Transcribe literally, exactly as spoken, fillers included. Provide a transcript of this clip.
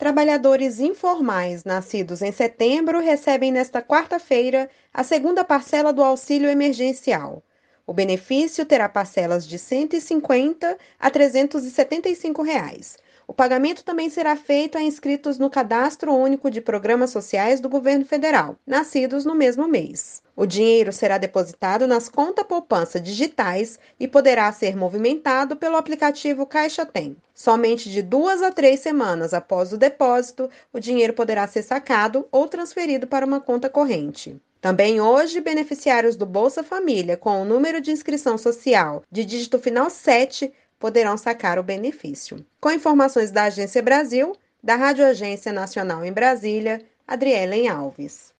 Trabalhadores informais nascidos em setembro recebem nesta quarta-feira a segunda parcela do auxílio emergencial. O benefício terá parcelas de cento e cinquenta a trezentos e setenta e cinco reais. O pagamento também será feito a inscritos no Cadastro Único de Programas Sociais do Governo Federal, nascidos no mesmo mês. O dinheiro será depositado nas contas poupança digitais e poderá ser movimentado pelo aplicativo Caixa Tem. Somente de duas a três semanas após o depósito, o dinheiro poderá ser sacado ou transferido para uma conta corrente. Também hoje, beneficiários do Bolsa Família com o número de inscrição social de dígito final sete poderão sacar o benefício. Com informações da Agência Brasil, da Rádio Agência Nacional em Brasília, Adrielen Alves.